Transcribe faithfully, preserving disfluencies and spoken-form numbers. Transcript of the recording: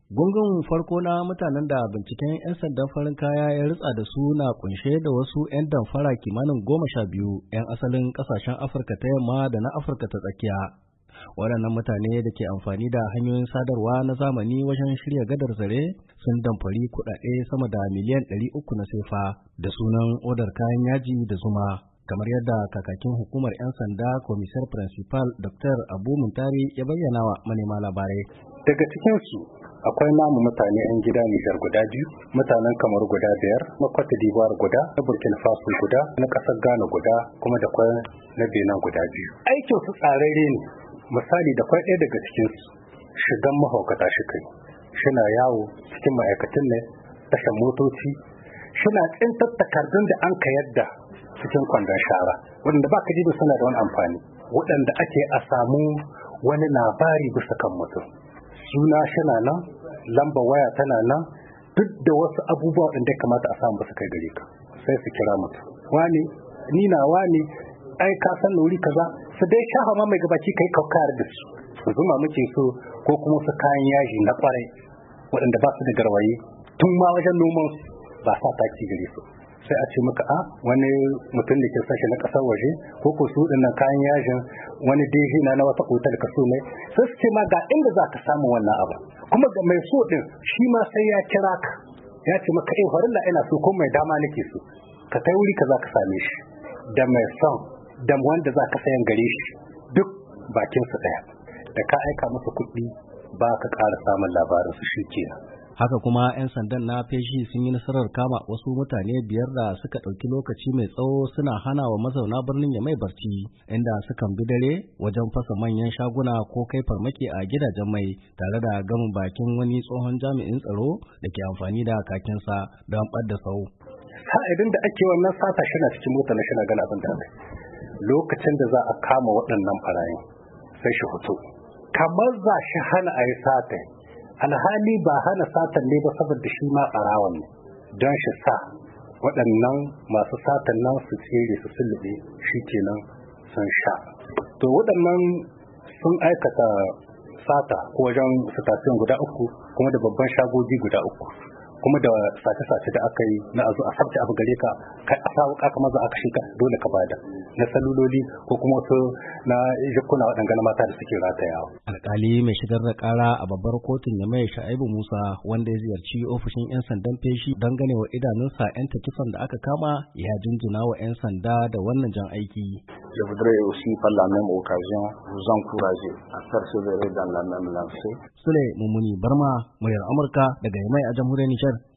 Gungun farko na mutanen da binciken 'yan sandan farin kaya ya ritsa da su na kunshe da wasu 'yan damfara kimanin goma sha biyu 'yan asalin kasashen Afirka ta yamma da na Afirka ta tsakiya. Waɗannan mutane da ke amfani da hanyoyin sadarwa na zamani wajen shirya gadar zare sun damfari kuɗaɗe sama da miliyan ɗari uku na sefa da sunan odar kayan yaji da zuma. Kamar yadda kakakin hukumar 'yan sanda komisar principal Dr. Abu Muntari ya bayyana wa manema labarai. Daga cikinsu akwai namu mutane 'yan gida Nijar guda biyu, mutanen Kamar guda biyar, na Cote d'Ivoire guda, na Burkina Faso guda, na ƙasar Ghana guda, kuma da kwai na Benin guda biyu. Aikin su tsararre ne. Misali da kwai ɗaya daga cikinsu shigan mahaukata shi kai. Shina yawo cikin ma'aikatan ne, tashan motoci, shina tsintar takardun da an ka yadda cikin kwandon shara, waɗanda ba ka ji suna da wani amfani, waɗanda ake a samu wani labari bisa kan mutum. Suna shina nan, lamba waya tana nan, duk da wasu abubuwa da ya kamata a samu basu kai gare ka, sai su kira mutum. Wani, ni na wani, ai ka san wuri kaza, su dai shafa ma mai gabaci kai kaukar da su. Su zuma muke so ko kuma su kayan yaji na kwarai, waɗanda ba su da garwaye, tun ma wajen noman ba sa taki gare su. Sai a ce maka a wani mutum da ke sashi na ƙasar waje ko ko su dinnan kayan yajin wani deji na na wata otal ka so mai, sai su ce ma ga inda za ka samu wannan abu, kuma ga mai so din shi ma sai ya kira ka ya ce maka eh farilla ina so ko mai dama nake so ka kai wuri ka za ka same shi, da mai son da wanda za ka sayan gare shi duk bakin su ɗaya, da ka aika masa kuɗi ba ka ƙara samun labarin su shi kenan. Haka kuma 'yan sandan na feshi sun yi nasarar kama wasu mutane biyar da suka ɗauki lokaci mai tsawo suna hana wa mazauna birnin Yamai barci, inda sukan bi dare wajen fasa manyan shaguna ko kai farmaki a gidajen mai tare da gamin bakin wani tsohon jami'in tsaro da ke amfani da kakinsa don ɓadda sau. Sa'idin da ake wannan sata shi na cikin mota na shi na gana abin da aka lokacin da za a kama waɗannan ɓarayin sai shi fito kamar za shi hana a yi sata, alhali ba hana satan ne ba saboda shi ma ɓarawan ne, don shi sa waɗannan masu satan nan su tsere su sulluɓe shi kenan sun sha. To waɗannan sun aikata sata wajen sitasiyon guda uku kuma da babban shagogi guda uku kuma da sace-sace da aka yi na azu a sabta abu gare ka kai a sawu ka kamar za a kashe ka dole ka bada na saluloli ko kuma wasu na jikuna waɗanda na mata da suke ratayawa. Alƙali mai shigar da ƙara a babbar kotun ya mai Sha'ibu Musa wanda ya ziyarci ofishin 'yan sandan feshi don gane wa idanunsa 'yan takisan da aka kama ya jinjina wa 'yan sanda da wannan jan aiki. Je voudrais aussi par la même occasion vous encourager à persévérer dans la même lancée. Sule Mummuni Barma, muryar Amurka daga Yamai a jamhuriyar Nijar.